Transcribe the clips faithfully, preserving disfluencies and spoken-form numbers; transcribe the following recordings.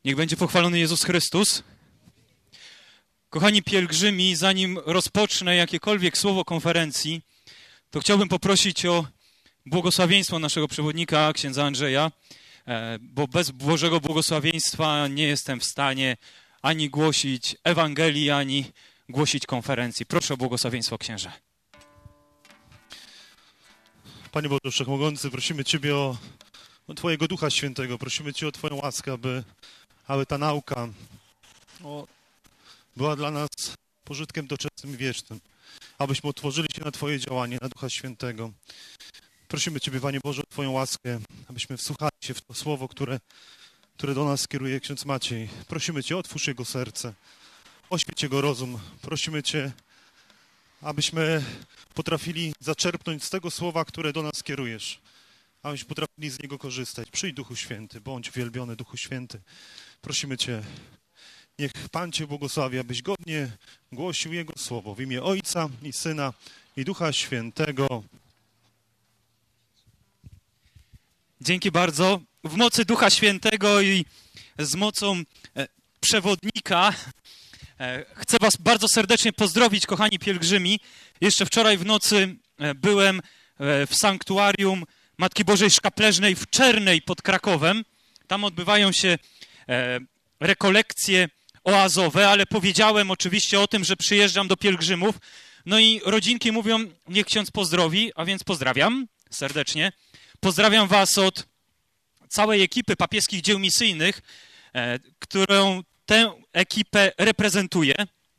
Niech będzie pochwalony Jezus Chrystus. Kochani pielgrzymi, zanim rozpocznę jakiekolwiek słowo konferencji, to chciałbym poprosić o błogosławieństwo naszego przewodnika, księdza Andrzeja, bo bez Bożego błogosławieństwa nie jestem w stanie ani głosić Ewangelii, ani głosić konferencji. Proszę o błogosławieństwo, księże. Panie Boże Wszechmogący, prosimy Ciebie o, o Twojego Ducha Świętego, prosimy Cię o Twoją łaskę, aby, aby ta nauka o, była dla nas pożytkiem doczesnym i wiecznym, abyśmy otworzyli się na Twoje działanie, na Ducha Świętego. Prosimy Ciebie, Panie Boże, o Twoją łaskę, abyśmy wsłuchali się w to słowo, które, które do nas kieruje ksiądz Maciej. Prosimy Cię, otwórz Jego serce, oświeć Jego rozum. Prosimy Cię, abyśmy potrafili zaczerpnąć z tego słowa, które do nas kierujesz, abyśmy potrafili z niego korzystać. Przyjdź, Duchu Święty, bądź uwielbiony, Duchu Święty. Prosimy Cię, niech Pan Cię błogosławi, abyś godnie głosił Jego słowo w imię Ojca i Syna i Ducha Świętego. Dzięki bardzo. W mocy Ducha Świętego i z mocą przewodnika chcę was bardzo serdecznie pozdrowić, kochani pielgrzymi. Jeszcze wczoraj w nocy byłem w sanktuarium Matki Bożej Szkapleżnej w Czernej pod Krakowem. Tam odbywają się rekolekcje oazowe, ale powiedziałem oczywiście o tym, że przyjeżdżam do pielgrzymów. No i rodzinki mówią, niech ksiądz pozdrowi, a więc pozdrawiam serdecznie. Pozdrawiam was od całej ekipy papieskich dzieł misyjnych, którą tę ekipę reprezentuję.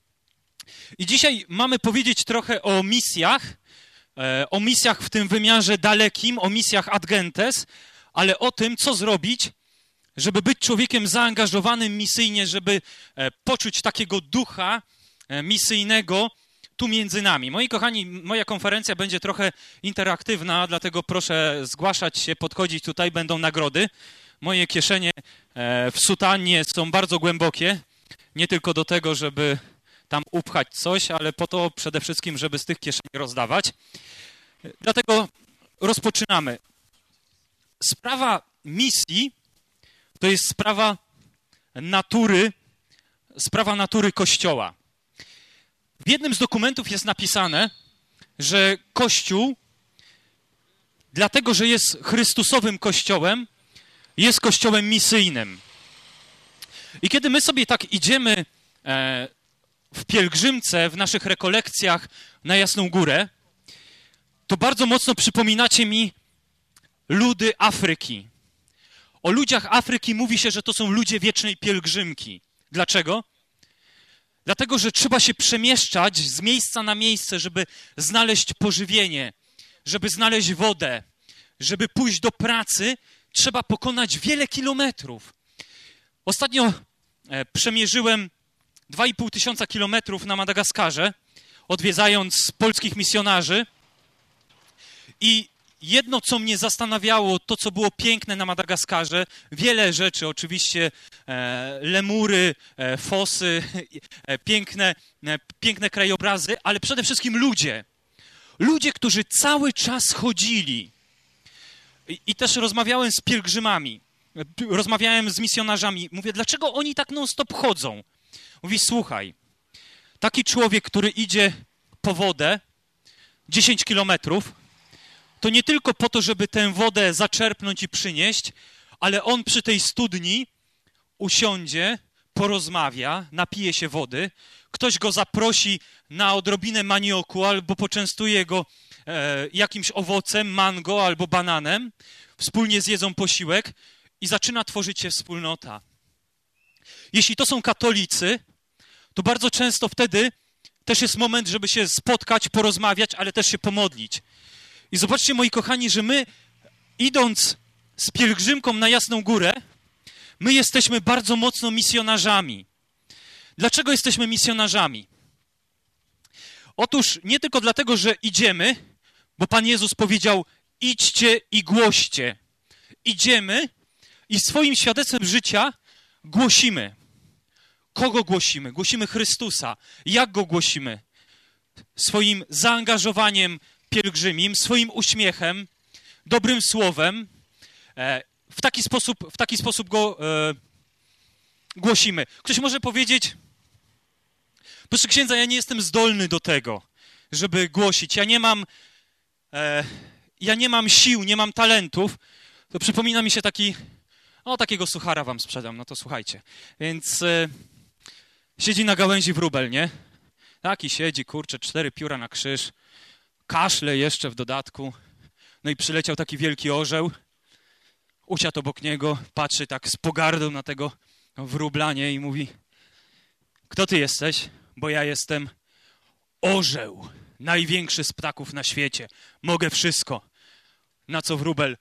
I dzisiaj mamy powiedzieć trochę o misjach, o misjach w tym wymiarze dalekim, o misjach ad gentes, ale o tym, co zrobić, żeby być człowiekiem zaangażowanym misyjnie, żeby poczuć takiego ducha misyjnego tu między nami. Moi kochani, moja konferencja będzie trochę interaktywna, dlatego proszę zgłaszać się, podchodzić, tutaj będą nagrody. Moje kieszenie w sutannie są bardzo głębokie, nie tylko do tego, żeby tam upchać coś, ale po to przede wszystkim, żeby z tych kieszeni rozdawać. Dlatego rozpoczynamy. Sprawa misji to jest sprawa natury, sprawa natury Kościoła. W jednym z dokumentów jest napisane, że Kościół, dlatego że jest Chrystusowym Kościołem, jest Kościołem misyjnym. I kiedy my sobie tak idziemy w pielgrzymce, w naszych rekolekcjach na Jasną Górę, to bardzo mocno przypominacie mi ludy Afryki. O ludziach Afryki mówi się, że to są ludzie wiecznej pielgrzymki. Dlaczego? Dlatego, że trzeba się przemieszczać z miejsca na miejsce, żeby znaleźć pożywienie, żeby znaleźć wodę, żeby pójść do pracy, trzeba pokonać wiele kilometrów. Ostatnio e, przemierzyłem dwa i pół tysiąca kilometrów na Madagaskarze, odwiedzając polskich misjonarzy. I jedno, co mnie zastanawiało, to, co było piękne na Madagaskarze, wiele rzeczy, oczywiście e, lemury, e, fosy, e, piękne, e, piękne krajobrazy, ale przede wszystkim ludzie. Ludzie, którzy cały czas chodzili. I, i też rozmawiałem z pielgrzymami, rozmawiałem z misjonarzami. Mówię, dlaczego oni tak non-stop chodzą? Mówi, słuchaj, taki człowiek, który idzie po wodę dziesięć kilometrów, to nie tylko po to, żeby tę wodę zaczerpnąć i przynieść, ale on przy tej studni usiądzie, porozmawia, napije się wody, ktoś go zaprosi na odrobinę manioku albo poczęstuje go e, jakimś owocem, mango albo bananem, wspólnie zjedzą posiłek i zaczyna tworzyć się wspólnota. Jeśli to są katolicy, to bardzo często wtedy też jest moment, żeby się spotkać, porozmawiać, ale też się pomodlić. I zobaczcie, moi kochani, że my, idąc z pielgrzymką na Jasną Górę, my jesteśmy bardzo mocno misjonarzami. Dlaczego jesteśmy misjonarzami? Otóż nie tylko dlatego, że idziemy, bo Pan Jezus powiedział, idźcie i głoście. Idziemy i swoim świadectwem życia głosimy. Kogo głosimy? Głosimy Chrystusa. Jak Go głosimy? Swoim zaangażowaniem pielgrzymim, swoim uśmiechem, dobrym słowem. W taki sposób, w taki sposób go, głosimy. Ktoś może powiedzieć, proszę księdza, ja nie jestem zdolny do tego, żeby głosić. Ja nie mam, e, ja nie mam sił, nie mam talentów. To przypomina mi się taki, o takiego suchara wam sprzedam, no to słuchajcie. Więc e, siedzi na gałęzi wróbel, nie? Taki siedzi, kurczę, cztery pióra na krzyż, kaszle jeszcze w dodatku. No i przyleciał taki wielki orzeł, usiadł obok niego, patrzy tak z pogardą na tego wróbla, nie? I mówi, kto ty jesteś? Bo ja jestem orzeł, największy z ptaków na świecie. Mogę wszystko. Na co wróbel?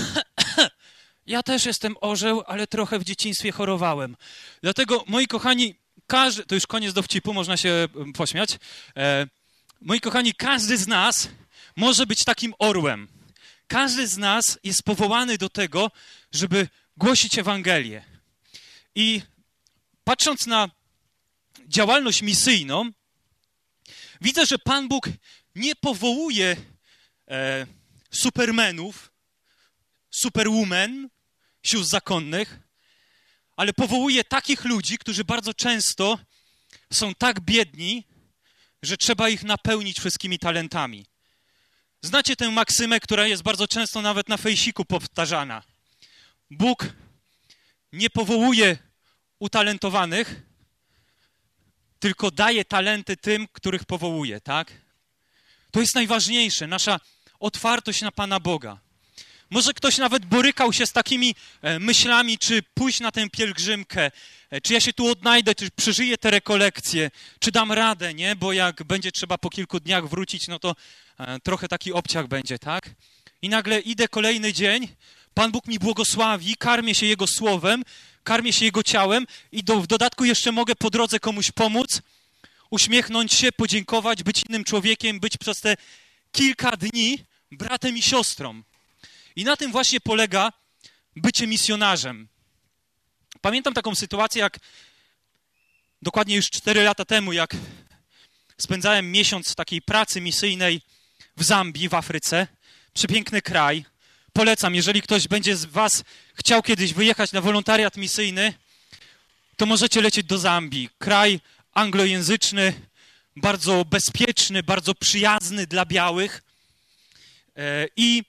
Ja też jestem orzeł, ale trochę w dzieciństwie chorowałem. Dlatego, moi kochani, każdy, to już koniec dowcipu, można się pośmiać. E, moi kochani, każdy z nas może być takim orłem. Każdy z nas jest powołany do tego, żeby głosić Ewangelię. I patrząc na działalność misyjną, widzę, że Pan Bóg nie powołuje e, supermenów, superwoman, sióstr zakonnych, ale powołuje takich ludzi, którzy bardzo często są tak biedni, że trzeba ich napełnić wszystkimi talentami. Znacie tę maksymę, która jest bardzo często nawet na fejsiku powtarzana. Bóg nie powołuje utalentowanych, tylko daje talenty tym, których powołuje, tak? To jest najważniejsze, nasza otwartość na Pana Boga. Może ktoś nawet borykał się z takimi e, myślami, czy pójść na tę pielgrzymkę, e, czy ja się tu odnajdę, czy przeżyję te rekolekcje, czy dam radę, nie? Bo jak będzie trzeba po kilku dniach wrócić, no to e, trochę taki obciach będzie, tak? I nagle idę kolejny dzień, Pan Bóg mi błogosławi, karmię się Jego słowem, karmię się Jego ciałem i do, w dodatku jeszcze mogę po drodze komuś pomóc, uśmiechnąć się, podziękować, być innym człowiekiem, być przez te kilka dni bratem i siostrą. I na tym właśnie polega bycie misjonarzem. Pamiętam taką sytuację, jak dokładnie już cztery lata temu, jak spędzałem miesiąc takiej pracy misyjnej w Zambii, w Afryce. Przepiękny kraj. Polecam, jeżeli ktoś będzie z was chciał kiedyś wyjechać na wolontariat misyjny, to możecie lecieć do Zambii. Kraj anglojęzyczny, bardzo bezpieczny, bardzo przyjazny dla białych. I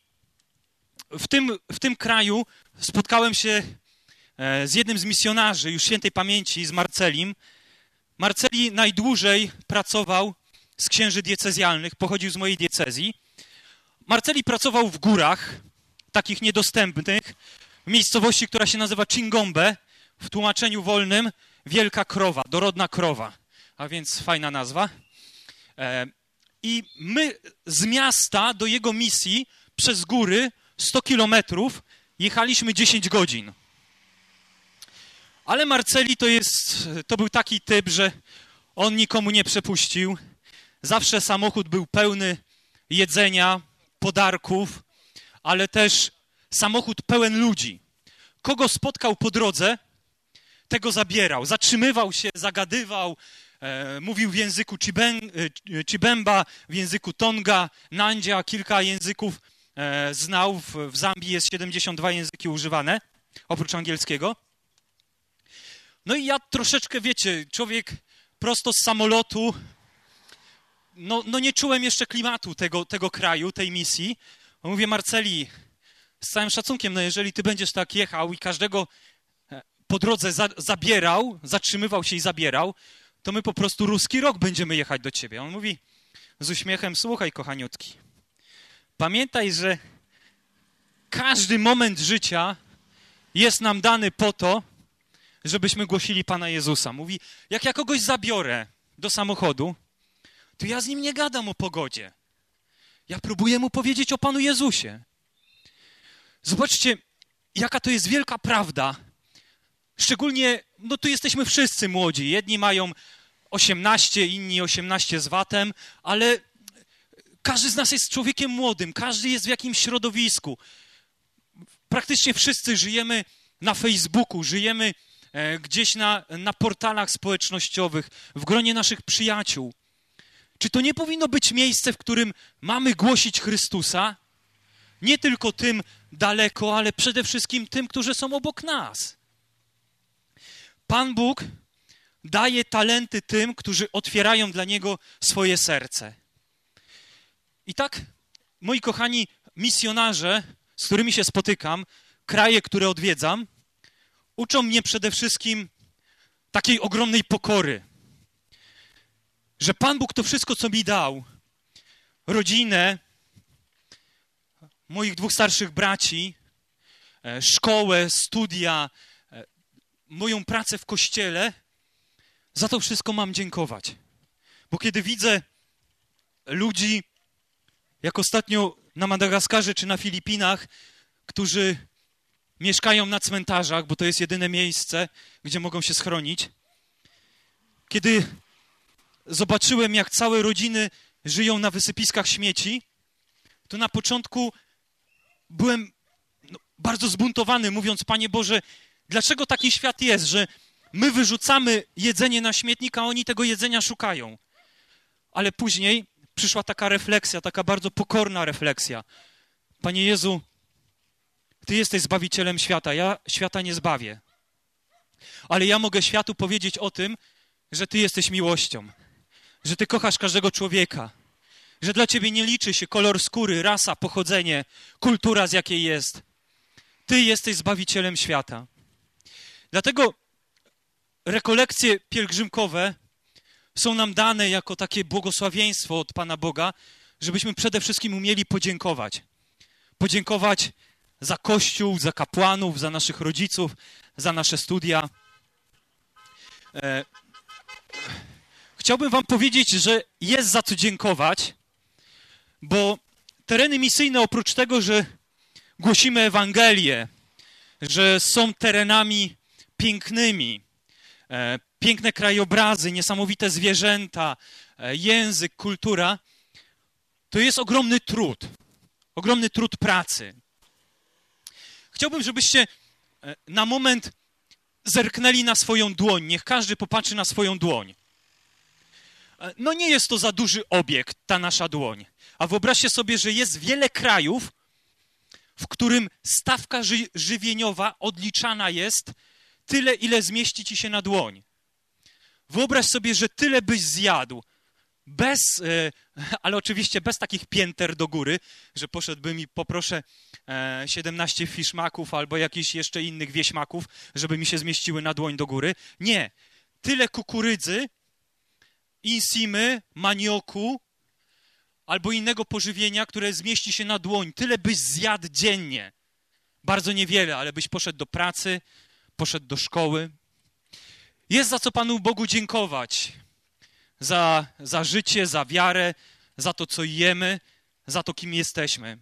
w tym, w tym kraju spotkałem się z jednym z misjonarzy już świętej pamięci, z Marcelim. Marceli najdłużej pracował z księży diecezjalnych, pochodził z mojej diecezji. Marceli pracował w górach, takich niedostępnych, w miejscowości, która się nazywa Chingombe, w tłumaczeniu wolnym wielka krowa, dorodna krowa, a więc fajna nazwa. I my z miasta do jego misji przez góry sto kilometrów jechaliśmy dziesięć godzin. Ale Marceli to jest, to był taki typ, że on nikomu nie przepuścił. Zawsze samochód był pełny jedzenia, podarków, ale też samochód pełen ludzi. Kogo spotkał po drodze, tego zabierał. Zatrzymywał się, zagadywał, e, mówił w języku Chibem, e, Chibemba, w języku Tonga, Nandzia, kilka języków e, znał. W, w Zambii jest siedemdziesiąt dwa języki używane, oprócz angielskiego. No i ja troszeczkę, wiecie, człowiek prosto z samolotu, no, no nie czułem jeszcze klimatu tego, tego kraju, tej misji. Mówię, Marceli, z całym szacunkiem, no jeżeli ty będziesz tak jechał i każdego po drodze za, zabierał, zatrzymywał się i zabierał, to my po prostu ruski rok będziemy jechać do ciebie. On mówi z uśmiechem, słuchaj, kochaniutki, pamiętaj, że każdy moment życia jest nam dany po to, żebyśmy głosili Pana Jezusa. Mówi, jak ja kogoś zabiorę do samochodu, to ja z nim nie gadam o pogodzie. Ja próbuję mu powiedzieć o Panu Jezusie. Zobaczcie, jaka to jest wielka prawda. Szczególnie, no tu jesteśmy wszyscy młodzi. Jedni mają osiemnaście, inni osiemnaście z watem, ale każdy z nas jest człowiekiem młodym. Każdy jest w jakimś środowisku. Praktycznie wszyscy żyjemy na Facebooku, żyjemy e, gdzieś na, na portalach społecznościowych, w gronie naszych przyjaciół. Czy to nie powinno być miejsce, w którym mamy głosić Chrystusa? Nie tylko tym daleko, ale przede wszystkim tym, którzy są obok nas. Pan Bóg daje talenty tym, którzy otwierają dla Niego swoje serce. I tak, moi kochani misjonarze, z którymi się spotykam, kraje, które odwiedzam, uczą mnie przede wszystkim takiej ogromnej pokory. Że Pan Bóg to wszystko, co mi dał, rodzinę, moich dwóch starszych braci, szkołę, studia, moją pracę w kościele, za to wszystko mam dziękować. Bo kiedy widzę ludzi, jak ostatnio na Madagaskarze czy na Filipinach, którzy mieszkają na cmentarzach, bo to jest jedyne miejsce, gdzie mogą się schronić, kiedy zobaczyłem, jak całe rodziny żyją na wysypiskach śmieci, to na początku byłem no, bardzo zbuntowany, mówiąc, Panie Boże, dlaczego taki świat jest, że my wyrzucamy jedzenie na śmietnik, a oni tego jedzenia szukają. Ale później przyszła taka refleksja, taka bardzo pokorna refleksja. Panie Jezu, Ty jesteś Zbawicielem świata, ja świata nie zbawię. Ale ja mogę światu powiedzieć o tym, że Ty jesteś miłością, że Ty kochasz każdego człowieka, że dla Ciebie nie liczy się kolor skóry, rasa, pochodzenie, kultura, z jakiej jest. Ty jesteś Zbawicielem świata. Dlatego rekolekcje pielgrzymkowe są nam dane jako takie błogosławieństwo od Pana Boga, żebyśmy przede wszystkim umieli podziękować. Podziękować za Kościół, za kapłanów, za naszych rodziców, za nasze studia. E, chciałbym wam powiedzieć, że jest za co dziękować, bo tereny misyjne oprócz tego, że głosimy Ewangelię, że są terenami pięknymi, e, piękne krajobrazy, niesamowite zwierzęta, e, język, kultura, to jest ogromny trud, ogromny trud pracy. Chciałbym, żebyście e, na moment zerknęli na swoją dłoń. Niech każdy popatrzy na swoją dłoń. E, no nie jest to za duży obiekt, ta nasza dłoń. A wyobraźcie sobie, że jest wiele krajów, w którym stawka ży- żywieniowa odliczana jest tyle, ile zmieści ci się na dłoń. Wyobraź sobie, że tyle byś zjadł, bez, e, ale oczywiście bez takich pięter do góry, że poszedłbym i poproszę e, siedemnaście fiszmaków albo jakichś jeszcze innych wieśmaków, żeby mi się zmieściły na dłoń do góry. Nie. Tyle kukurydzy, insimy, manioku albo innego pożywienia, które zmieści się na dłoń. Tyle byś zjadł dziennie. Bardzo niewiele, ale byś poszedł do pracy, poszedł do szkoły. Jest za co Panu Bogu dziękować. Za, za życie, za wiarę, za to, co jemy, za to, kim jesteśmy.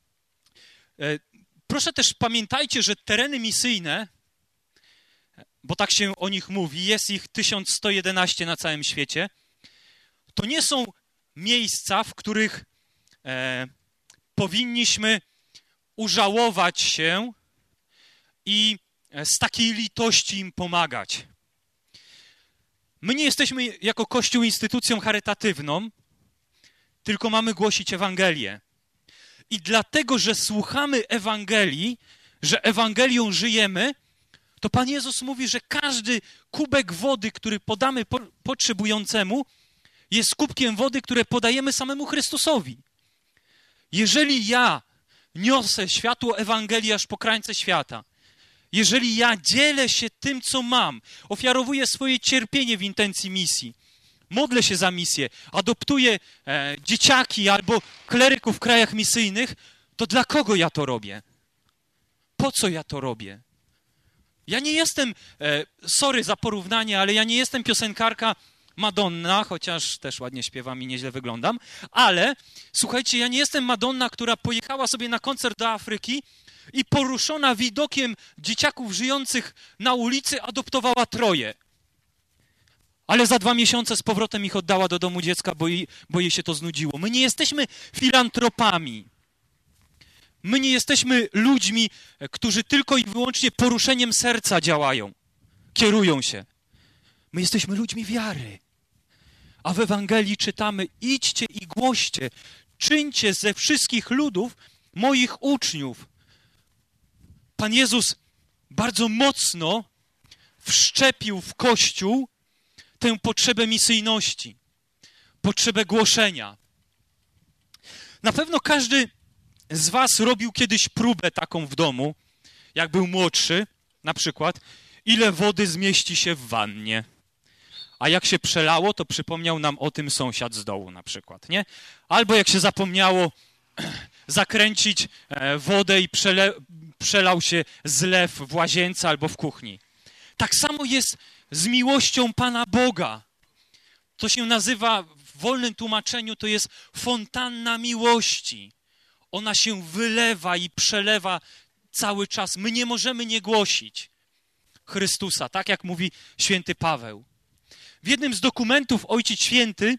Proszę też pamiętajcie, że tereny misyjne, bo tak się o nich mówi, jest ich tysiąc sto jedenaście na całym świecie, to nie są miejsca, w których e, powinniśmy użałować się i z takiej litości im pomagać. My nie jesteśmy jako Kościół instytucją charytatywną, tylko mamy głosić Ewangelię. I dlatego, że słuchamy Ewangelii, że Ewangelią żyjemy, to Pan Jezus mówi, że każdy kubek wody, który podamy po, potrzebującemu, jest kubkiem wody, które podajemy samemu Chrystusowi. Jeżeli ja niosę światło Ewangelii aż po krańce świata, jeżeli ja dzielę się tym, co mam, ofiarowuję swoje cierpienie w intencji misji, modlę się za misję, adoptuję e, dzieciaki albo kleryków w krajach misyjnych, to dla kogo ja to robię? Po co ja to robię? Ja nie jestem, e, sorry za porównanie, ale ja nie jestem piosenkarka Madonna, chociaż też ładnie śpiewam i nieźle wyglądam, ale słuchajcie, ja nie jestem Madonna, która pojechała sobie na koncert do Afryki i poruszona widokiem dzieciaków żyjących na ulicy adoptowała troje. Ale za dwa miesiące z powrotem ich oddała do domu dziecka, bo jej, bo jej się to znudziło. My nie jesteśmy filantropami. My nie jesteśmy ludźmi, którzy tylko i wyłącznie poruszeniem serca działają, kierują się. My jesteśmy ludźmi wiary. A w Ewangelii czytamy: idźcie i głoście, czyńcie ze wszystkich ludów moich uczniów. Pan Jezus bardzo mocno wszczepił w Kościół tę potrzebę misyjności, potrzebę głoszenia. Na pewno każdy z was robił kiedyś próbę taką w domu, jak był młodszy, na przykład, ile wody zmieści się w wannie. A jak się przelało, to przypomniał nam o tym sąsiad z dołu na przykład, nie? Albo jak się zapomniało zakręcić wodę i przele, przelał się zlew w łazience albo w kuchni. Tak samo jest z miłością Pana Boga. To się nazywa, w wolnym tłumaczeniu, to jest fontanna miłości. Ona się wylewa i przelewa cały czas. My nie możemy nie głosić Chrystusa, tak jak mówi święty Paweł. W jednym z dokumentów Ojciec Święty,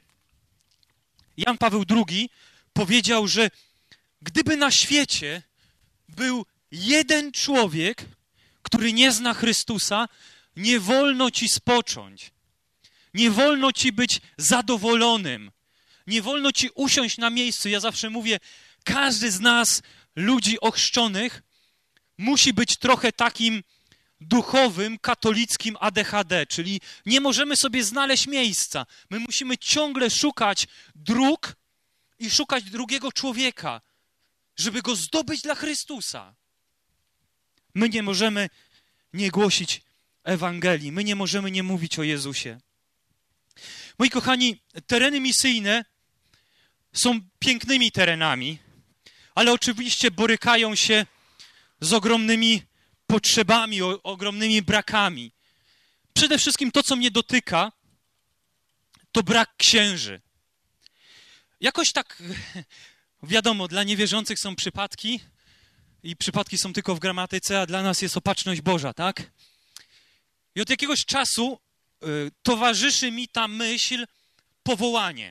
Jan Paweł drugi, powiedział, że gdyby na świecie był jeden człowiek, który nie zna Chrystusa, nie wolno ci spocząć. Nie wolno ci być zadowolonym. Nie wolno ci usiąść na miejscu. Ja zawsze mówię, każdy z nas, ludzi ochrzczonych, musi być trochę takim duchowym, katolickim A D H D, czyli nie możemy sobie znaleźć miejsca. My musimy ciągle szukać dróg i szukać drugiego człowieka, żeby go zdobyć dla Chrystusa. My nie możemy nie głosić Ewangelii, my nie możemy nie mówić o Jezusie. Moi kochani, tereny misyjne są pięknymi terenami, ale oczywiście borykają się z ogromnymi potrzebami, o, ogromnymi brakami. Przede wszystkim to, co mnie dotyka, to brak księży. Jakoś tak, wiadomo, dla niewierzących są przypadki i przypadki są tylko w gramatyce, a dla nas jest opatrzność Boża, tak? I od jakiegoś czasu y, towarzyszy mi ta myśl powołanie.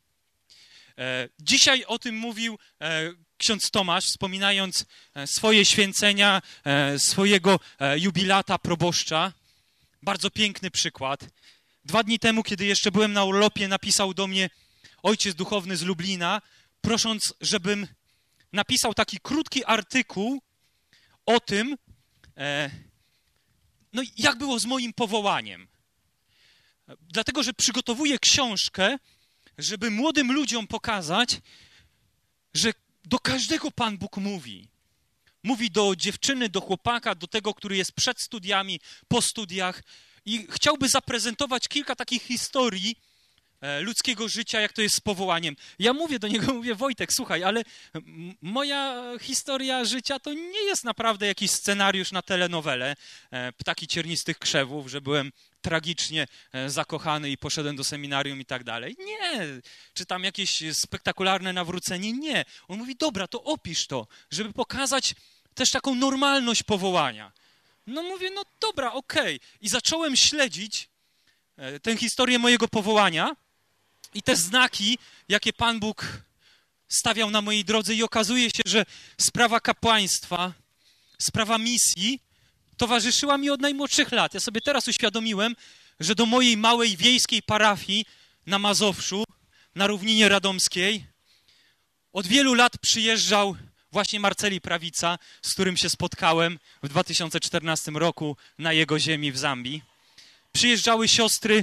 E, dzisiaj o tym mówił e, ksiądz Tomasz, wspominając e, swoje święcenia, e, swojego e, jubilata proboszcza. Bardzo piękny przykład. Dwa dni temu, kiedy jeszcze byłem na urlopie, napisał do mnie ojciec duchowny z Lublina, prosząc, żebym napisał taki krótki artykuł o tym, e, no jak było z moim powołaniem. Dlatego, że przygotowuję książkę, żeby młodym ludziom pokazać, że do każdego Pan Bóg mówi. Mówi do dziewczyny, do chłopaka, do tego, który jest przed studiami, po studiach. I chciałby zaprezentować kilka takich historii e, ludzkiego życia, jak to jest z powołaniem. Ja mówię do niego, mówię, Wojtek, słuchaj, ale m- moja historia życia to nie jest naprawdę jakiś scenariusz na telenowelę e, Ptaki ciernistych krzewów, że byłem tragicznie e, zakochany i poszedłem do seminarium i tak dalej. Nie. Czy tam jakieś spektakularne nawrócenie? Nie. On mówi, dobra, to opisz to, żeby pokazać też taką normalność powołania. No mówię, no dobra, okej. Okay. I zacząłem śledzić e, tę historię mojego powołania i te znaki, jakie Pan Bóg stawiał na mojej drodze i okazuje się, że sprawa kapłaństwa, sprawa misji towarzyszyła mi od najmłodszych lat. Ja sobie teraz uświadomiłem, że do mojej małej wiejskiej parafii na Mazowszu, na równinie radomskiej, od wielu lat przyjeżdżał właśnie Marceli Prawica, z którym się spotkałem w dwa tysiące czternastym roku na jego ziemi w Zambii. Przyjeżdżały siostry,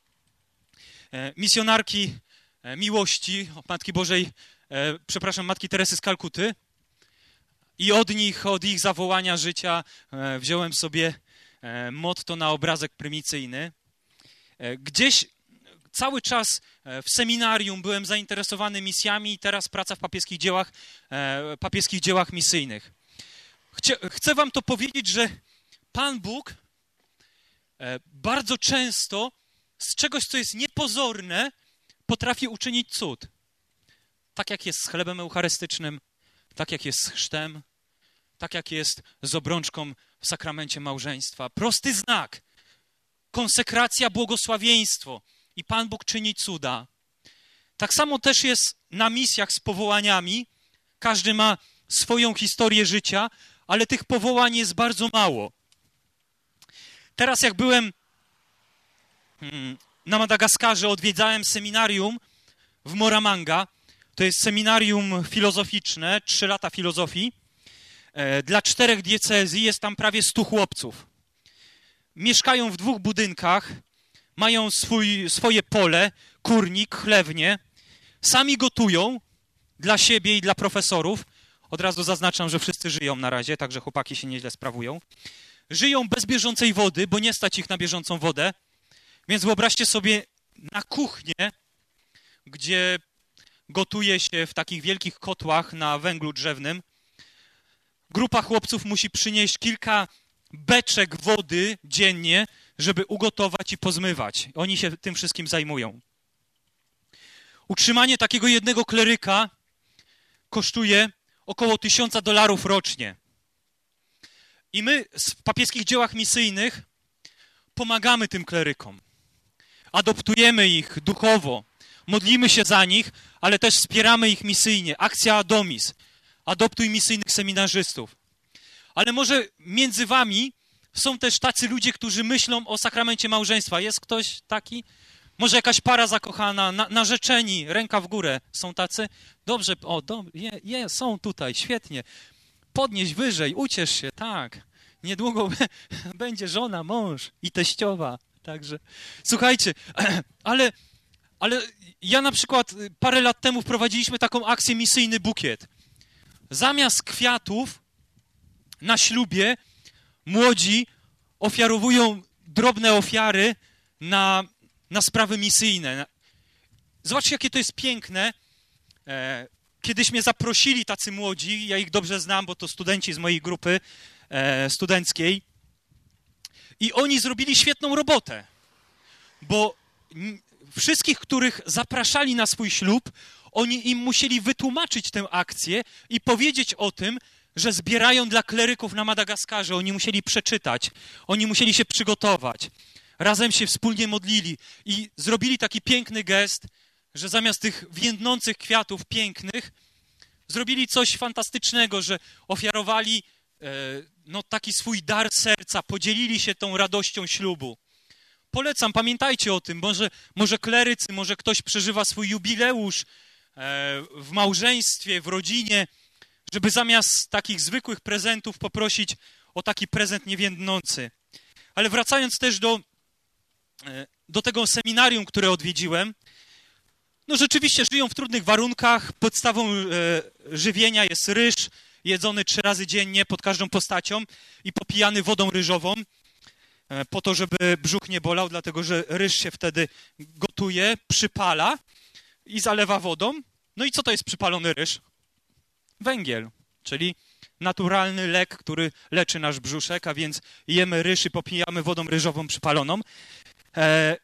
e, misjonarki e, miłości Matki Bożej, e, przepraszam, Matki Teresy z Kalkuty. I od nich, od ich zawołania życia e, wziąłem sobie e, motto na obrazek prymicyjny. E, gdzieś cały czas w seminarium byłem zainteresowany misjami i teraz praca w papieskich dziełach, e, papieskich dziełach misyjnych. Chcie, chcę wam to powiedzieć, że Pan Bóg e, bardzo często z czegoś, co jest niepozorne, potrafi uczynić cud. Tak jak jest z chlebem eucharystycznym, tak jak jest z chrztem, tak jak jest z obrączką w sakramencie małżeństwa. Prosty znak. Konsekracja, błogosławieństwo. I Pan Bóg czyni cuda. Tak samo też jest na misjach z powołaniami. Każdy ma swoją historię życia, ale tych powołań jest bardzo mało. Teraz jak byłem na Madagaskarze, odwiedzałem seminarium w Moramanga. To jest seminarium filozoficzne, trzy lata filozofii. Dla czterech diecezji jest tam prawie stu chłopców. mieszkają w dwóch budynkach, mają swój, swoje pole, kurnik, chlewnię, sami gotują dla siebie i dla profesorów. Od razu zaznaczam, że wszyscy żyją na razie, także chłopaki się nieźle sprawują. Żyją bez bieżącej wody, bo nie stać ich na bieżącą wodę. Więc wyobraźcie sobie na kuchnię, gdzie gotuje się w takich wielkich kotłach na węglu drzewnym. Grupa chłopców musi przynieść kilka beczek wody dziennie, żeby ugotować i pozmywać. Oni się tym wszystkim zajmują. Utrzymanie takiego jednego kleryka kosztuje około tysiąca dolarów rocznie. I my w papieskich dziełach misyjnych pomagamy tym klerykom. Adoptujemy ich duchowo, modlimy się za nich, ale też wspieramy ich misyjnie. Akcja Adomis. Adoptuj misyjnych seminarzystów. Ale może między wami są też tacy ludzie, którzy myślą o sakramencie małżeństwa. Jest ktoś taki? Może jakaś para zakochana, na, narzeczeni, ręka w górę. Są tacy? Dobrze, o, do, je, je, są tutaj, świetnie. Podnieś wyżej, uciesz się, tak. Niedługo będzie żona, mąż i teściowa. Także, słuchajcie, ale, ale ja na przykład parę lat temu wprowadziliśmy taką akcję Misyjny Bukiet. Zamiast kwiatów na ślubie młodzi ofiarowują drobne ofiary na, na sprawy misyjne. Zobaczcie, jakie to jest piękne. Kiedyś mnie zaprosili tacy młodzi, ja ich dobrze znam, bo to studenci z mojej grupy studenckiej. I oni zrobili świetną robotę, bo wszystkich, których zapraszali na swój ślub, oni im musieli wytłumaczyć tę akcję i powiedzieć o tym, że zbierają dla kleryków na Madagaskarze. Oni musieli przeczytać, oni musieli się przygotować. Razem się wspólnie modlili i zrobili taki piękny gest, że zamiast tych więdnących kwiatów pięknych, zrobili coś fantastycznego, że ofiarowali e, no, taki swój dar serca, podzielili się tą radością ślubu. Polecam, pamiętajcie o tym, może, może klerycy, może ktoś przeżywa swój jubileusz e, w małżeństwie, w rodzinie, żeby zamiast takich zwykłych prezentów poprosić o taki prezent niewiędnący. Ale wracając też do, do tego seminarium, które odwiedziłem, no rzeczywiście żyją w trudnych warunkach, podstawą e, żywienia jest ryż, jedzony trzy razy dziennie pod każdą postacią i popijany wodą ryżową, e, po to, żeby brzuch nie bolał, dlatego że ryż się wtedy gotuje, przypala i zalewa wodą. No i co to jest przypalony ryż? Węgiel, czyli naturalny lek, który leczy nasz brzuszek, a więc jemy ryż i popijamy wodą ryżową przypaloną. E,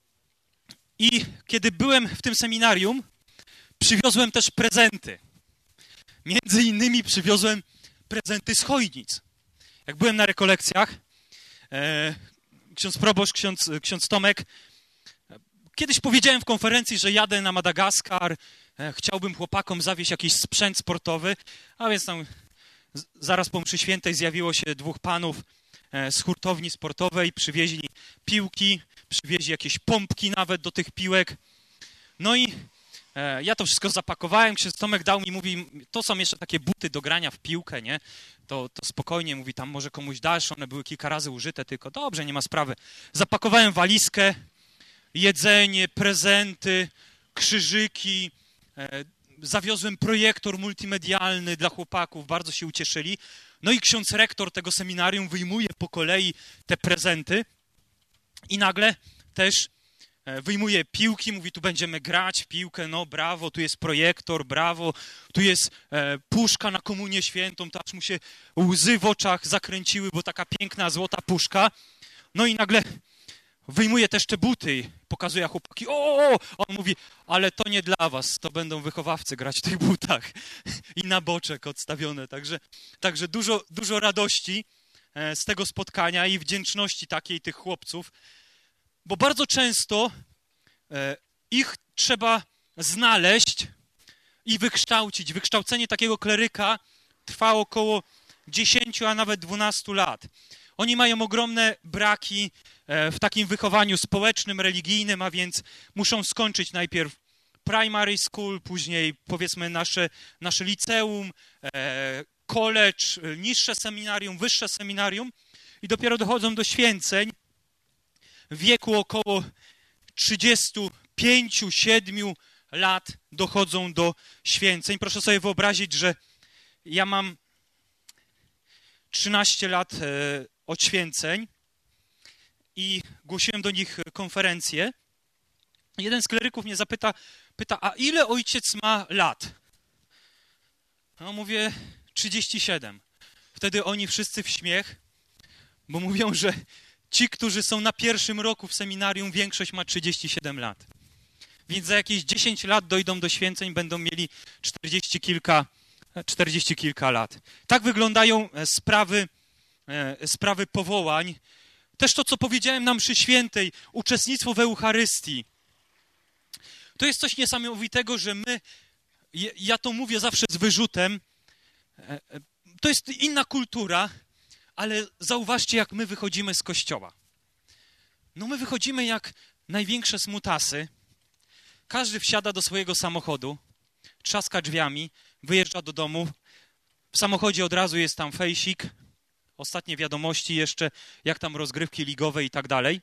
I kiedy byłem w tym seminarium, przywiozłem też prezenty. Między innymi przywiozłem prezenty z Chojnic. Jak byłem na rekolekcjach, e, ksiądz proboszcz, ksiądz, ksiądz Tomek, kiedyś powiedziałem w konferencji, że jadę na Madagaskar, e, chciałbym chłopakom zawieźć jakiś sprzęt sportowy, a więc tam z, zaraz po mszy świętej zjawiło się dwóch panów e, z hurtowni sportowej, przywieźli piłki, przywieźli jakieś pompki nawet do tych piłek. No i e, ja to wszystko zapakowałem, ksiądz Tomek dał mi, mówi, to są jeszcze takie buty do grania w piłkę, nie? To, to spokojnie, mówi, tam może komuś dasz, one były kilka razy użyte, tylko dobrze, nie ma sprawy. Zapakowałem walizkę, jedzenie, prezenty, krzyżyki, e, zawiozłem projektor multimedialny dla chłopaków, bardzo się ucieszyli. No i ksiądz rektor tego seminarium wyjmuje po kolei te prezenty i nagle też wyjmuje piłki, mówi, tu będziemy grać w piłkę, no brawo, tu jest projektor, brawo, tu jest e, puszka na komunię świętą, to aż mu się łzy w oczach zakręciły, bo taka piękna złota puszka. No i nagle wyjmuje też te buty, pokazuje chłopaki, o, on mówi, ale to nie dla was, to będą wychowawcy grać w tych butach i na boczek odstawione, także, także dużo, dużo radości z tego spotkania i wdzięczności takiej tych chłopców, bo bardzo często e, ich trzeba znaleźć i wykształcić. Wykształcenie takiego kleryka trwa około dziesięć, a nawet dwanaście lat. Oni mają ogromne braki e, w takim wychowaniu społecznym, religijnym, a więc muszą skończyć najpierw primary school, później powiedzmy nasze, nasze liceum, e, college, niższe seminarium, wyższe seminarium i dopiero dochodzą do święceń w wieku około trzydziestu pięciu, siedmiu lat dochodzą do święceń. Proszę sobie wyobrazić, że ja mam trzynaście lat e, od święceń i głosiłem do nich konferencję. Jeden z kleryków mnie zapyta, pyta, a ile ojciec ma lat? No mówię, trzydzieści siedem. Wtedy oni wszyscy w śmiech, bo mówią, że ci, którzy są na pierwszym roku w seminarium, większość ma trzydzieści siedem lat. Więc za jakieś dziesięć lat dojdą do święceń, będą mieli czterdzieści kilka, czterdzieści kilka lat. Tak wyglądają sprawy, sprawy powołań. Też to, co powiedziałem na mszy świętej, uczestnictwo w Eucharystii. To jest coś niesamowitego, że my, ja to mówię zawsze z wyrzutem, to jest inna kultura, ale zauważcie, jak my wychodzimy z kościoła. No my wychodzimy jak największe smutasy. Każdy wsiada do swojego samochodu, trzaska drzwiami, wyjeżdża do domu. W samochodzie od razu jest tam fejsik, ostatnie wiadomości jeszcze, jak tam rozgrywki ligowe i tak dalej.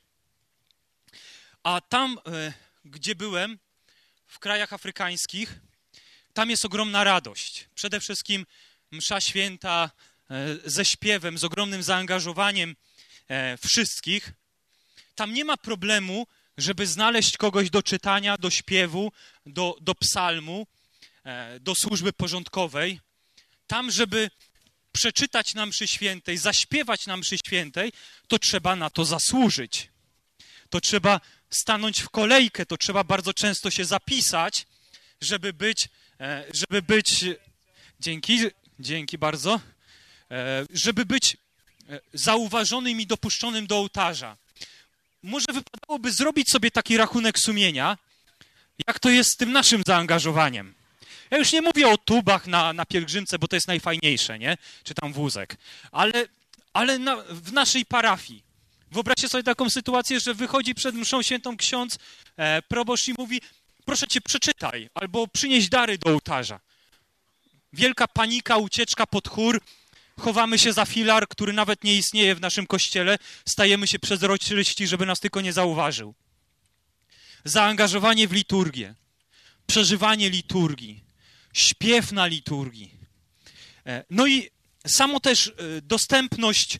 A tam, gdzie byłem, w krajach afrykańskich, tam jest ogromna radość. Przede wszystkim msza święta ze śpiewem, z ogromnym zaangażowaniem wszystkich. Tam nie ma problemu, żeby znaleźć kogoś do czytania, do śpiewu, do, do psalmu, do służby porządkowej. Tam, żeby przeczytać na mszy świętej, zaśpiewać na mszy świętej, to trzeba na to zasłużyć. To trzeba stanąć w kolejkę, to trzeba bardzo często się zapisać, żeby być, żeby być, dzięki, dzięki bardzo, żeby być zauważonym i dopuszczonym do ołtarza. Może wypadałoby zrobić sobie taki rachunek sumienia, jak to jest z tym naszym zaangażowaniem. Ja już nie mówię o tubach na, na pielgrzymce, bo to jest najfajniejsze, nie? Czy tam wózek. Ale, ale na, w naszej parafii. Wyobraźcie sobie taką sytuację, że wychodzi przed mszą świętą ksiądz, e, proboszcz i mówi, proszę cię, przeczytaj, albo przynieś dary do ołtarza. Wielka panika, ucieczka pod chór, chowamy się za filar, który nawet nie istnieje w naszym kościele, stajemy się przezroczyści, żeby nas tylko nie zauważył. Zaangażowanie w liturgię, przeżywanie liturgii, śpiew na liturgii. No i samo też dostępność,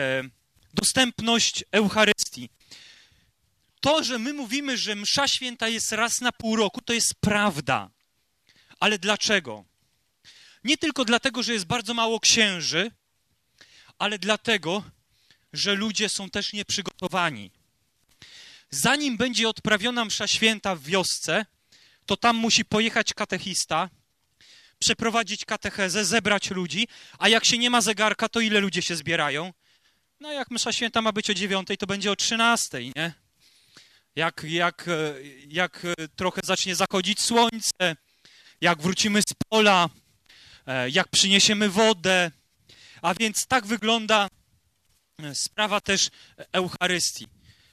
dostępność Eucharystii. To, że my mówimy, że msza święta jest raz na pół roku, to jest prawda. Ale dlaczego? Nie tylko dlatego, że jest bardzo mało księży, ale dlatego, że ludzie są też nieprzygotowani. Zanim będzie odprawiona msza święta w wiosce, to tam musi pojechać katechista, przeprowadzić katechezę, zebrać ludzi, a jak się nie ma zegarka, to ile ludzie się zbierają? No jak msza święta ma być o dziewiątej, to będzie o trzynastej, nie? Jak, jak, jak trochę zacznie zachodzić słońce, jak wrócimy z pola, jak przyniesiemy wodę, a więc tak wygląda sprawa też Eucharystii,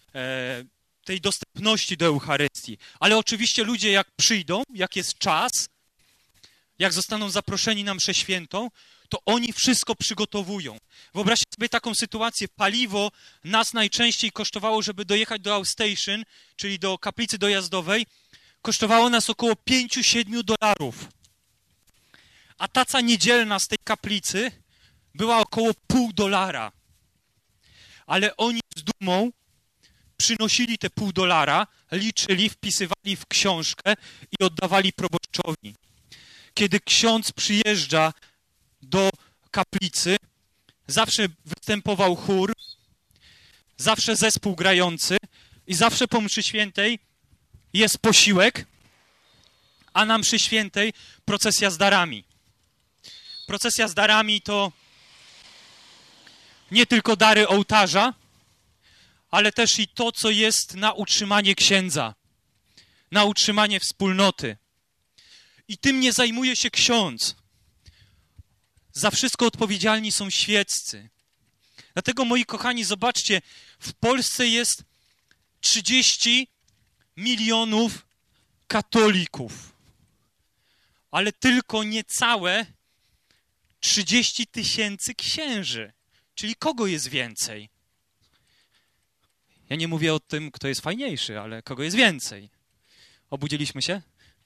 tej dostępności do Eucharystii. Ale oczywiście ludzie jak przyjdą, jak jest czas, jak zostaną zaproszeni na mszę świętą, to oni wszystko przygotowują. Wyobraźcie sobie taką sytuację, paliwo nas najczęściej kosztowało, żeby dojechać do Outstation, czyli do kaplicy dojazdowej, kosztowało nas około pięć do siedmiu dolarów. A taca niedzielna z tej kaplicy była około pół dolara. Ale oni z dumą przynosili te pół dolara, liczyli, wpisywali w książkę i oddawali proboszczowi. Kiedy ksiądz przyjeżdża do kaplicy, zawsze występował chór, zawsze zespół grający i zawsze po mszy świętej jest posiłek, a na mszy świętej procesja z darami. Procesja z darami to nie tylko dary ołtarza, ale też i to, co jest na utrzymanie księdza, na utrzymanie wspólnoty. I tym nie zajmuje się ksiądz. Za wszystko odpowiedzialni są świeccy. Dlatego, moi kochani, zobaczcie, w Polsce jest trzydzieści milionów katolików, ale tylko niecałe trzydzieści tysięcy księży. Czyli kogo jest więcej? Ja nie mówię o tym, kto jest fajniejszy, ale kogo jest więcej. Obudziliśmy się?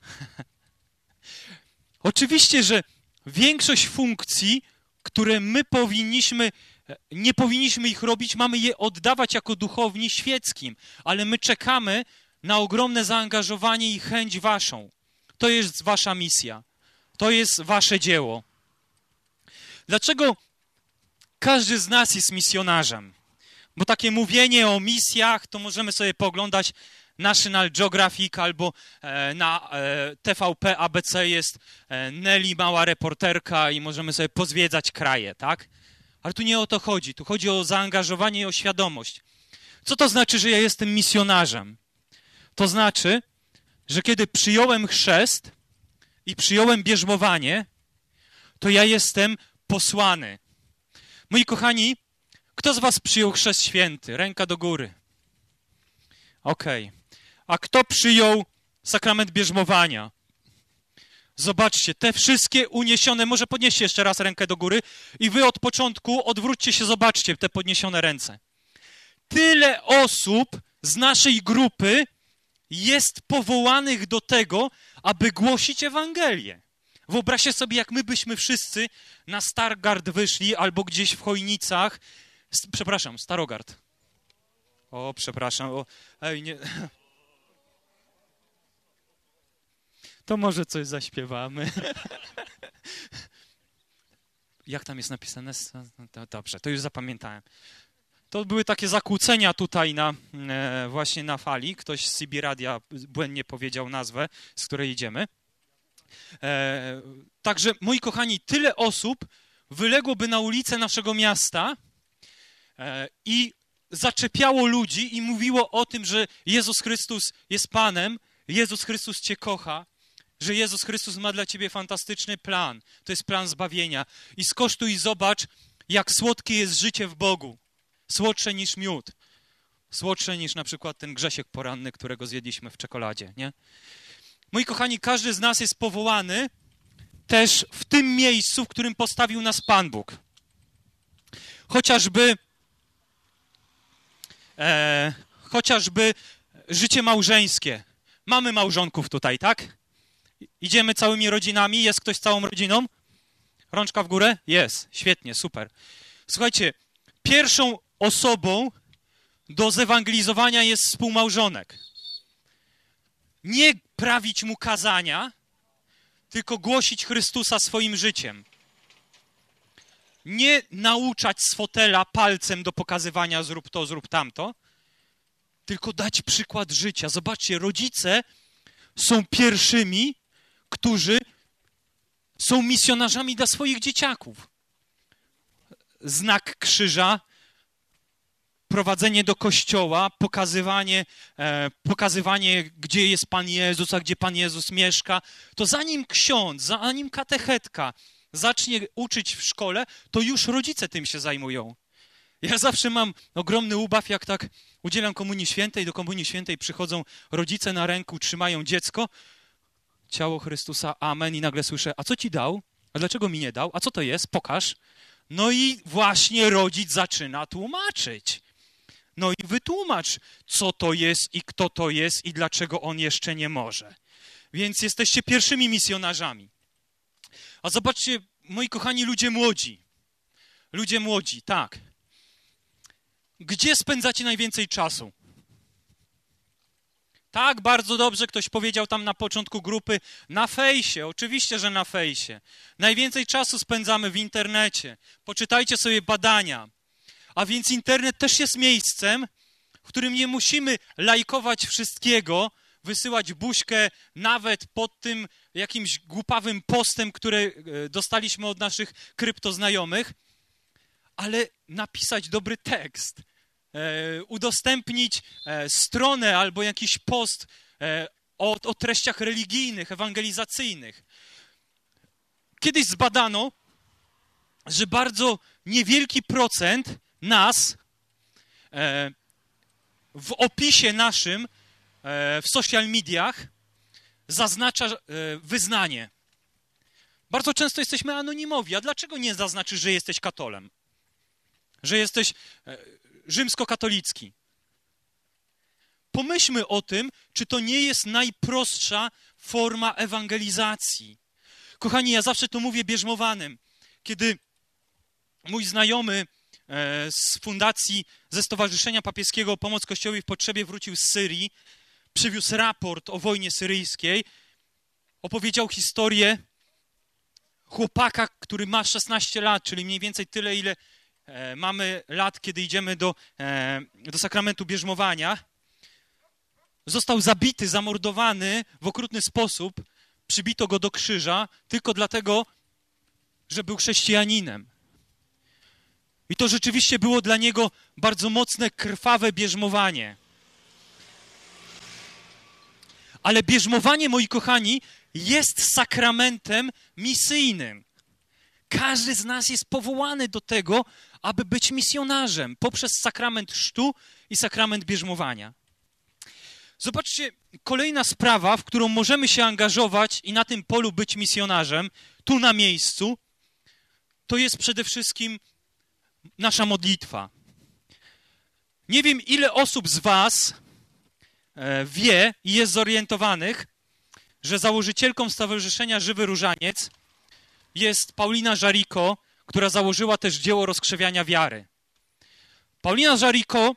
Oczywiście, że większość funkcji, które my powinniśmy, nie powinniśmy ich robić, mamy je oddawać jako duchowni świeckim, ale my czekamy na ogromne zaangażowanie i chęć waszą. To jest wasza misja. To jest wasze dzieło. Dlaczego każdy z nas jest misjonarzem? Bo takie mówienie o misjach, to możemy sobie pooglądać National Geographic albo e, na e, T V P A B C jest e, Nelly, mała reporterka i możemy sobie pozwiedzać kraje, tak? Ale tu nie o to chodzi. Tu chodzi o zaangażowanie i o świadomość. Co to znaczy, że ja jestem misjonarzem? To znaczy, że kiedy przyjąłem chrzest i przyjąłem bierzmowanie, to ja jestem posłany. Moi kochani, kto z was przyjął chrzest święty? Ręka do góry. Okej. Okay. A kto przyjął sakrament bierzmowania? Zobaczcie, te wszystkie uniesione, może podnieście jeszcze raz rękę do góry i wy od początku odwróćcie się, zobaczcie te podniesione ręce. Tyle osób z naszej grupy jest powołanych do tego, aby głosić Ewangelię. Wyobraźcie sobie, jak my byśmy wszyscy na Stargard wyszli albo gdzieś w Chojnicach. Przepraszam, Starogard. O, przepraszam. O, ej, nie. To może coś zaśpiewamy. Jak tam jest napisane? Dobrze, to już zapamiętałem. To były takie zakłócenia tutaj na, e, właśnie na fali. Ktoś z C B Radia błędnie powiedział nazwę, z której idziemy. E, także, moi kochani, tyle osób wyległoby na ulicę naszego miasta e, i zaczepiało ludzi i mówiło o tym, że Jezus Chrystus jest Panem, Jezus Chrystus cię kocha, że Jezus Chrystus ma dla ciebie fantastyczny plan. To jest plan zbawienia. I skosztuj i zobacz, jak słodkie jest życie w Bogu. Słodsze niż miód. Słodsze niż na przykład ten grzesiek poranny, którego zjedliśmy w czekoladzie, nie? Moi kochani, każdy z nas jest powołany też w tym miejscu, w którym postawił nas Pan Bóg. Chociażby, e, chociażby życie małżeńskie. Mamy małżonków tutaj, tak? Idziemy całymi rodzinami. Jest ktoś z całą rodziną? Rączka w górę? Jest. Świetnie, super. Słuchajcie, pierwszą osobą do zewangelizowania jest współmałżonek. Nie prawić mu kazania, tylko głosić Chrystusa swoim życiem. Nie nauczać z fotela palcem do pokazywania zrób to, zrób tamto, tylko dać przykład życia. Zobaczcie, rodzice są pierwszymi, którzy są misjonarzami dla swoich dzieciaków. Znak krzyża, prowadzenie do kościoła, pokazywanie, e, pokazywanie, gdzie jest Pan Jezus, a gdzie Pan Jezus mieszka, to zanim ksiądz, zanim katechetka zacznie uczyć w szkole, to już rodzice tym się zajmują. Ja zawsze mam ogromny ubaw, jak tak udzielam Komunii Świętej, do Komunii Świętej przychodzą rodzice na ręku, trzymają dziecko, ciało Chrystusa, amen, i nagle słyszę, a co ci dał? A dlaczego mi nie dał? A co to jest? Pokaż. No i właśnie rodzic zaczyna tłumaczyć. No i wytłumacz, co to jest i kto to jest i dlaczego on jeszcze nie może. Więc jesteście pierwszymi misjonarzami. A zobaczcie, moi kochani, ludzie młodzi. Ludzie młodzi, tak. Gdzie spędzacie najwięcej czasu? Tak, bardzo dobrze, ktoś powiedział tam na początku grupy, na fejsie, oczywiście, że na fejsie. Najwięcej czasu spędzamy w internecie. Poczytajcie sobie badania. A więc internet też jest miejscem, w którym nie musimy lajkować wszystkiego, wysyłać buźkę nawet pod tym jakimś głupawym postem, który dostaliśmy od naszych kryptoznajomych, ale napisać dobry tekst, e, udostępnić e, stronę albo jakiś post e, o, o treściach religijnych, ewangelizacyjnych. Kiedyś zbadano, że bardzo niewielki procent nas e, w opisie naszym e, w social mediach zaznacza e, wyznanie. Bardzo często jesteśmy anonimowi. A dlaczego nie zaznaczysz, że jesteś katolem? że jesteś rzymskokatolicki. Pomyślmy o tym, czy to nie jest najprostsza forma ewangelizacji. Kochani, ja zawsze to mówię bierzmowanym. Kiedy mój znajomy z fundacji, ze Stowarzyszenia Papieskiego Pomoc Kościołowi w Potrzebie wrócił z Syrii, przywiózł raport o wojnie syryjskiej, opowiedział historię chłopaka, który ma szesnaście lat, czyli mniej więcej tyle, ile e, mamy lat, kiedy idziemy do, e, do sakramentu bierzmowania. Został zabity, zamordowany w okrutny sposób, przybito go do krzyża tylko dlatego, że był chrześcijaninem. I to rzeczywiście było dla niego bardzo mocne, krwawe bierzmowanie. Ale bierzmowanie, moi kochani, jest sakramentem misyjnym. Każdy z nas jest powołany do tego, aby być misjonarzem poprzez sakrament chrztu i sakrament bierzmowania. Zobaczcie, kolejna sprawa, w którą możemy się angażować i na tym polu być misjonarzem, tu na miejscu, to jest przede wszystkim nasza modlitwa. Nie wiem, ile osób z was wie i jest zorientowanych, że założycielką Stowarzyszenia Żywy Różaniec jest Paulina Jaricot, która założyła też dzieło rozkrzewiania wiary. Paulina Jaricot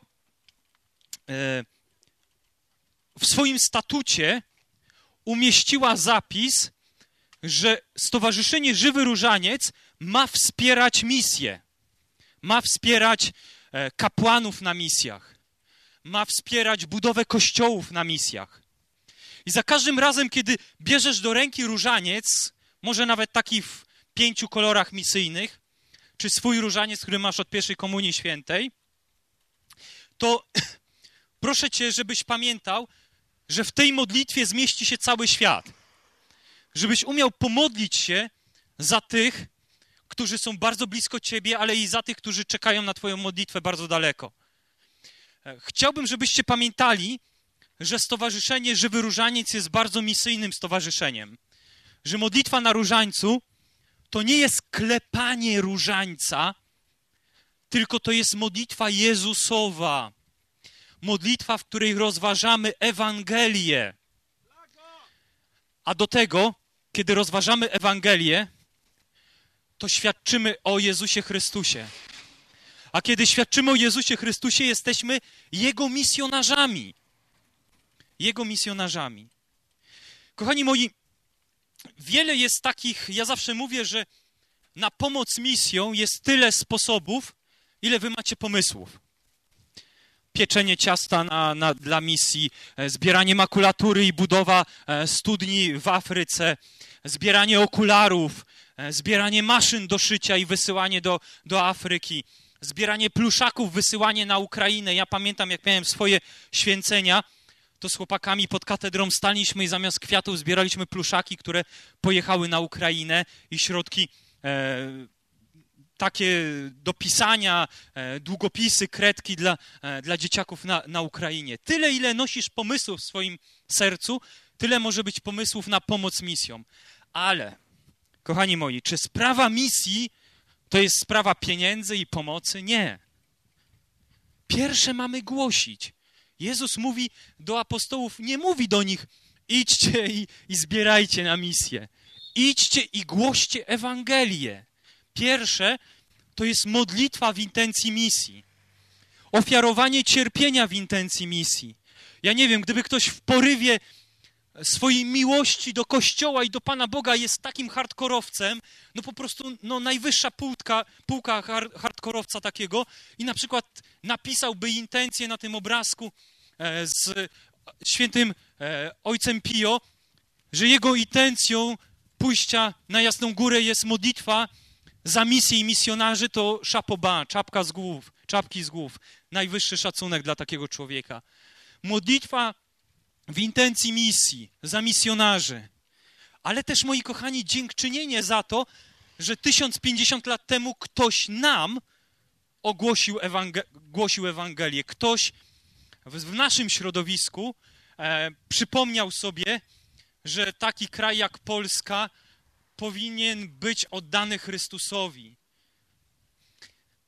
w swoim statucie umieściła zapis, że Stowarzyszenie Żywy Różaniec ma wspierać misję, ma wspierać kapłanów na misjach, ma wspierać budowę kościołów na misjach. I za każdym razem, kiedy bierzesz do ręki różaniec, może nawet taki w pięciu kolorach misyjnych, czy swój różaniec, który masz od pierwszej Komunii Świętej, to proszę cię, żebyś pamiętał, że w tej modlitwie zmieści się cały świat. Żebyś umiał pomodlić się za tych, którzy są bardzo blisko ciebie, ale i za tych, którzy czekają na twoją modlitwę bardzo daleko. Chciałbym, żebyście pamiętali, że Stowarzyszenie Żywy Różaniec jest bardzo misyjnym stowarzyszeniem. Że modlitwa na różańcu to nie jest klepanie różańca, tylko to jest modlitwa Jezusowa. Modlitwa, w której rozważamy Ewangelię. A do tego, kiedy rozważamy Ewangelię, to świadczymy o Jezusie Chrystusie. A kiedy świadczymy o Jezusie Chrystusie, jesteśmy Jego misjonarzami. Jego misjonarzami. Kochani moi, wiele jest takich, ja zawsze mówię, że na pomoc misją jest tyle sposobów, ile wy macie pomysłów. Pieczenie ciasta na, na, dla misji, zbieranie makulatury i budowa studni w Afryce, zbieranie okularów, zbieranie maszyn do szycia i wysyłanie do, do Afryki, zbieranie pluszaków, wysyłanie na Ukrainę. Ja pamiętam, jak miałem swoje święcenia, to z chłopakami pod katedrą staliśmy i zamiast kwiatów zbieraliśmy pluszaki, które pojechały na Ukrainę i środki e, takie do pisania, e, długopisy, kredki dla, e, dla dzieciaków na, na Ukrainie. Tyle, ile nosisz pomysłów w swoim sercu, tyle może być pomysłów na pomoc misjom. Ale, kochani moi, czy sprawa misji to jest sprawa pieniędzy i pomocy? Nie. Pierwsze mamy głosić. Jezus mówi do apostołów, nie mówi do nich, idźcie i, i zbierajcie na misję. Idźcie i głoście Ewangelię. Pierwsze to jest modlitwa w intencji misji. Ofiarowanie cierpienia w intencji misji. Ja nie wiem, gdyby ktoś w porywie swojej miłości do Kościoła i do Pana Boga jest takim hardkorowcem, no po prostu no, najwyższa półka, półka hard, hardkorowca takiego i na przykład napisałby intencję na tym obrazku e, z świętym e, ojcem Pio, że jego intencją pójścia na Jasną Górę jest modlitwa za misję i misjonarzy, to szapoba, czapka z głów, czapki z głów. Najwyższy szacunek dla takiego człowieka. Modlitwa w intencji misji, za misjonarzy. Ale też, moi kochani, dziękczynienie za to, że tysiąc pięćdziesiąt lat temu ktoś nam ogłosił Ewangel- głosił Ewangelię. Ktoś w, w naszym środowisku e, przypomniał sobie, że taki kraj jak Polska powinien być oddany Chrystusowi.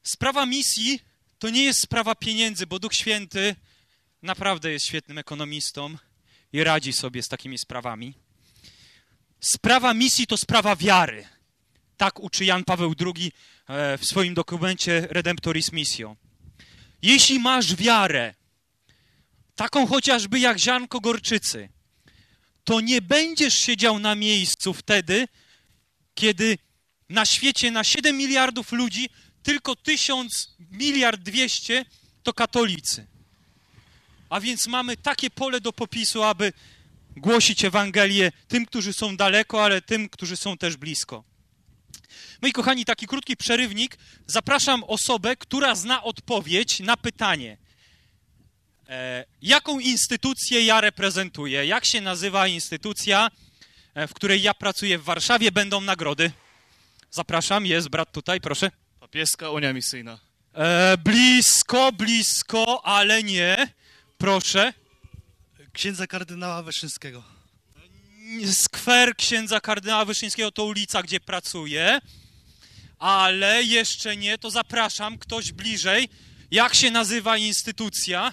Sprawa misji to nie jest sprawa pieniędzy, bo Duch Święty naprawdę jest świetnym ekonomistą i radzi sobie z takimi sprawami. Sprawa misji to sprawa wiary. Tak uczy Jan Paweł drugi w swoim dokumencie Redemptoris Missio. Jeśli masz wiarę, taką chociażby jak ziarnko gorczycy, to nie będziesz siedział na miejscu wtedy, kiedy na świecie na siedem miliardów ludzi tylko tysiąc miliard dwieście to katolicy. A więc mamy takie pole do popisu, aby głosić Ewangelię tym, którzy są daleko, ale tym, którzy są też blisko. Moi kochani, taki krótki przerywnik. Zapraszam osobę, która zna odpowiedź na pytanie. E, jaką instytucję ja reprezentuję? Jak się nazywa instytucja, w której ja pracuję w Warszawie? Będą nagrody. Zapraszam, jest brat tutaj, proszę. Papieska Unia Misyjna. E, blisko, blisko, ale nie. Proszę. Księdza kardynała Wyszyńskiego. Skwer księdza kardynała Wyszyńskiego to ulica, gdzie pracuję, ale jeszcze nie, to zapraszam, ktoś bliżej. Jak się nazywa instytucja?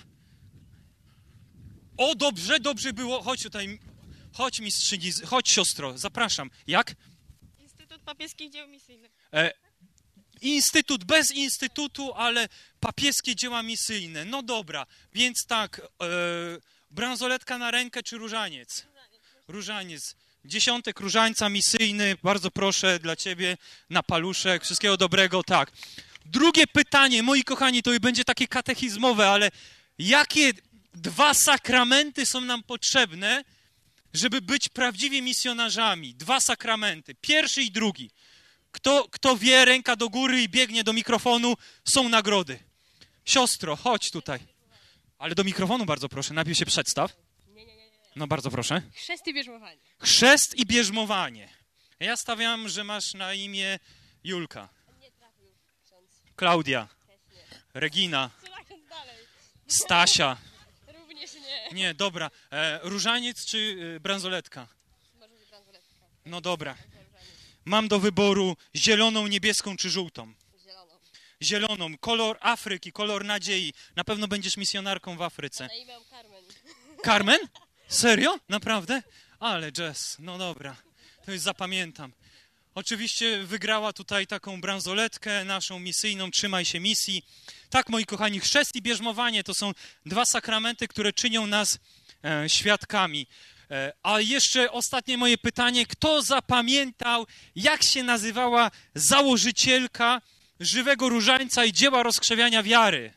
O, dobrze, dobrze było. Chodź tutaj, chodź mistrzyni, chodź siostro, zapraszam. Jak? Instytut Papieskich Dzieł Misyjnych. E, instytut bez instytutu, ale papieskie dzieła misyjne. No dobra, więc tak, e, bransoletka na rękę czy różaniec? Różaniec. Dziesiątek różańca misyjny, bardzo proszę dla ciebie, na paluszek, wszystkiego dobrego, tak. Drugie pytanie, moi kochani, to będzie takie katechizmowe, ale jakie dwa sakramenty są nam potrzebne, żeby być prawdziwie misjonarzami? Dwa sakramenty, pierwszy i drugi. Kto, kto wie, ręka do góry i biegnie do mikrofonu, są nagrody. Siostro, chodź tutaj. Ale do mikrofonu bardzo proszę, najpierw się przedstaw. No bardzo proszę. Chrzest i bierzmowanie. Chrzest i bierzmowanie. Ja stawiam, że masz na imię Julka. Nie trafił ksiądz. Klaudia. Też nie. Regina. Słuchając dalej. Stasia. Również nie. Nie, dobra. E, różaniec czy e, bransoletka? Może być bransoletka. No dobra. Mam do wyboru zieloną, niebieską czy żółtą. Zieloną. Zieloną. Kolor Afryki, kolor nadziei. Na pewno będziesz misjonarką w Afryce. Na imię Carmen. Carmen? Serio? Naprawdę? Ale jazz. No dobra. To już zapamiętam. Oczywiście wygrała tutaj taką bransoletkę naszą misyjną, trzymaj się misji. Tak, moi kochani, chrzest i bierzmowanie to są dwa sakramenty, które czynią nas e, świadkami. E, a jeszcze ostatnie moje pytanie, kto zapamiętał, jak się nazywała założycielka Żywego Różańca i dzieła rozkrzewiania wiary?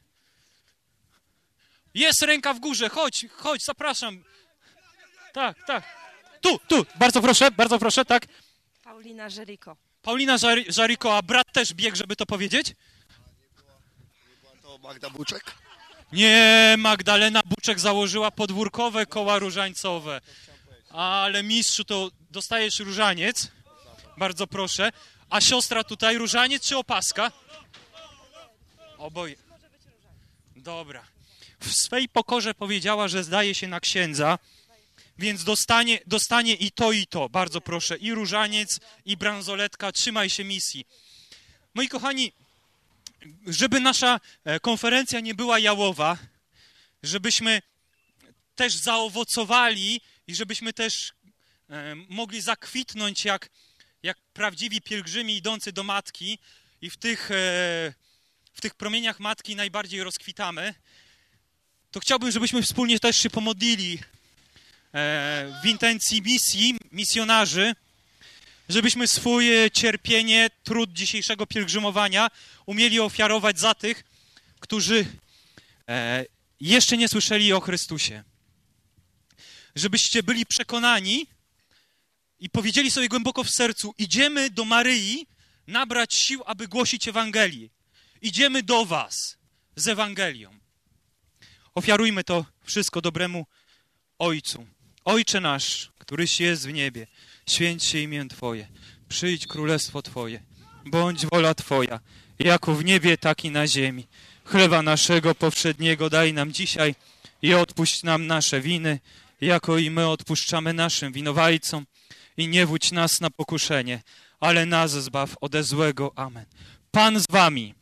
Jest ręka w górze, chodź, chodź, zapraszam. Tak, tak. Tu, tu, bardzo proszę, bardzo proszę, tak. Paulina Żeriko. Paulina Żar- Żariko, a brat też biegł, żeby to powiedzieć? Nie była to Magda Buczek? Nie, Magdalena Buczek założyła podwórkowe koła różańcowe. Ale mistrzu, to dostajesz różaniec. Bardzo proszę. A siostra tutaj różaniec czy opaska? Oboje. Dobra. W swej pokorze powiedziała, że zdaje się na księdza, więc dostanie, dostanie i to, i to. Bardzo proszę. I różaniec, i bransoletka. Trzymaj się misji. Moi kochani, żeby nasza konferencja nie była jałowa, żebyśmy też zaowocowali i żebyśmy też e, mogli zakwitnąć jak, jak prawdziwi pielgrzymi idący do Matki i w tych, e, w tych promieniach Matki najbardziej rozkwitamy, to chciałbym, żebyśmy wspólnie też się pomodlili e, w intencji misji, misjonarzy, żebyśmy swoje cierpienie, trud dzisiejszego pielgrzymowania umieli ofiarować za tych, którzy e, jeszcze nie słyszeli o Chrystusie. Żebyście byli przekonani i powiedzieli sobie głęboko w sercu, idziemy do Maryi nabrać sił, aby głosić Ewangelię. Idziemy do was z Ewangelią. Ofiarujmy to wszystko dobremu Ojcu. Ojcze nasz, któryś jest w niebie, święć się imię Twoje, przyjdź królestwo Twoje, bądź wola Twoja, jako w niebie, tak i na ziemi. Chleba naszego powszedniego daj nam dzisiaj i odpuść nam nasze winy, jako i my odpuszczamy naszym winowajcom. I nie wódź nas na pokuszenie, ale nas zbaw ode złego. Amen. Pan z wami.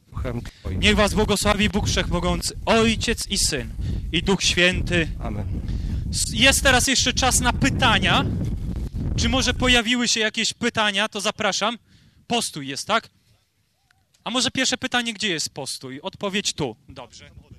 Duchem Twoim. Niech was błogosławi Bóg Wszechmogący, Ojciec i Syn i Duch Święty. Amen. Jest teraz jeszcze czas na pytania. Czy może pojawiły się jakieś pytania, to zapraszam. Postój jest, tak? A może pierwsze pytanie, gdzie jest postój? Odpowiedź tu. Dobrze.